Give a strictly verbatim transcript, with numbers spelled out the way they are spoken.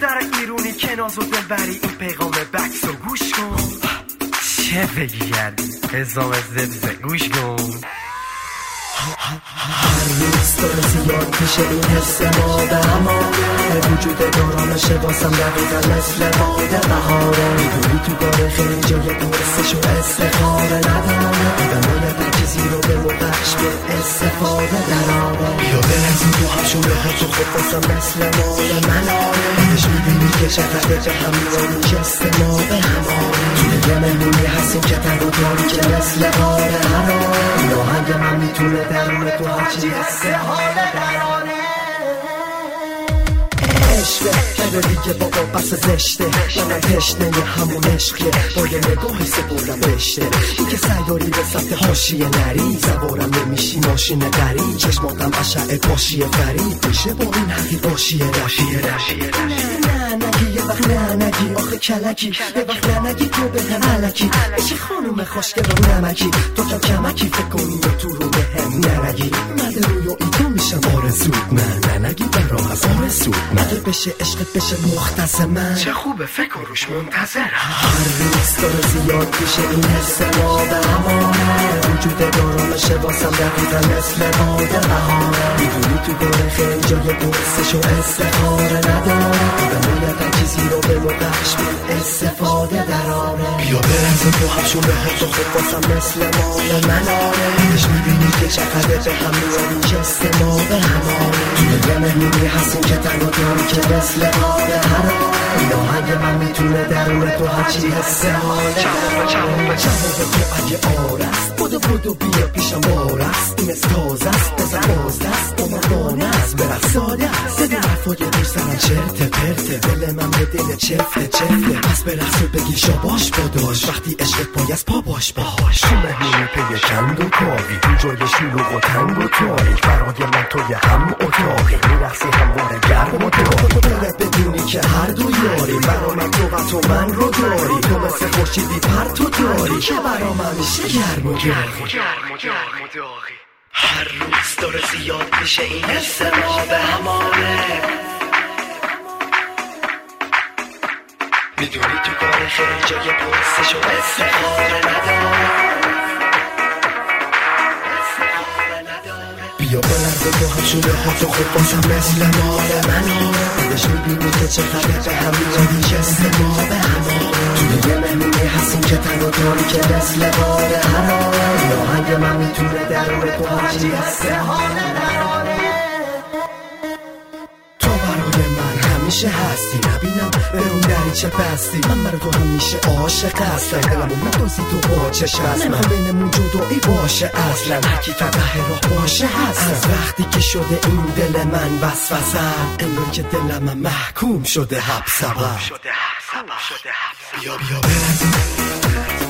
دختر ایرونی که ناز و دلبری این پیغام بکس و گوش کن. چه بگی کردی حسام زبزه گوش کن. هر روز داره زیاد میشه این حس ما به همانه، وجود دارامشه واسم دقیقا مثل باد بهاره. میدونی تو کار خیلی جای درستش و استفاده نداره، آدم باید هر چیزی رو به موقعش به استفاده دراره. بیا برسیم تو هم شونه ها تو خود واسم مثل مال مناره. ازش میبینی که چقدر به هم میانی جست ما به هماره. توی یه مهمونی هستیم که تنگ و تاریکه مثل قاره هراره. این آهنگ من میتونه درونه تو هرچی حسه حال درانه. عشقه بده دیگه بابا بس زشته، من تشنه یه همون عشقیه، با یه نگاهی سپردم بشته. این که سیاری به سمت حاشیه نری، سوارم نمیشی ماشین دری، چشماتم اشعه پاشیه فرید میشه با این حقی باشیه رشیه رشیه نه نگی یه وقت نه نگی آخه کلکی، یه وقت نه نگی تو به هم علکی. ایشی خانوم خوشگل و نمکی، تو کم کمکی فکر کنی و تو رو به هم ننگی. مده روی ایتو میشم آرزود من، ننگی برام از آرزود من. اگه بشه عشقت بشه مختص من، چه خوبه فکر روش منتظرم. هر روز داره زیاد میشه این حس ما به همانه، وجود دارامشه واسم دقیقا مثل باد بهاره. میدونی تو گره خیلی جای درستش و استفاده نداره، آدم باید هر چیزی رو به موقعش به استفاده دراره. بیا برسیم تو هم شونه ها تو خود واسم مثل مال مناره. ازش میبینی که چقدر به هم میانی جست ما به هماره. توی یه مهمونی هستیم که تنگ و تاریکه مثل قاره هراره. این آهنگ من میتونه درون تو هرچی حسه حال دراره. جواب تو اگه آرست بودو بودو بیا پیشم بارست، این استازه است بزن بازدست با من دانست برخ ساده است. بده حرفای دور سرم چرته پرته، دل من به دل چفته چفته. پس برخص و بگی شاباش باداش، وقتی عشقت پای از پا باش باش. تو مهمونی پی کند و کاری، تو جای شلوغ و تنگ و تاریک، برای من توی هم اتاقی، میرخصی همواره گرم و داری. دلت بدونی که هر دو یاری، برا من تو و تو من رو داری. تو مثل خورشیدی پر تو داری که برا من میشه گرم و داغی. هر روز داره زیاد میشه این حس ما به همانه، میدونی تو کار خیلی جای پرسش و استفاده نداره. بیا بلند تو هم شونه ها تو خود باشم مثل مال مناره. ازش میبینی که چقدر به هم میانی جست ما به هماره. توی یه مهمونی هستیم که تنگ و تاریکه مثل قاره هراره. این آهنگ من میتونه درون تو هرچی حسه حال دراره. تو برای من همیشه هستی، نبینم به اون دریچه بستی. من برای تو همیشه عاشق هستم، دلمو ندازی تو با چشم هست. من بینمون جدایی باشه اصلا، هرکی تا ته راه باشه هستم. از وقتی که شده این دل من وسوسم، انگار که دلم من محکوم شده حبس. بیا بیا برسیم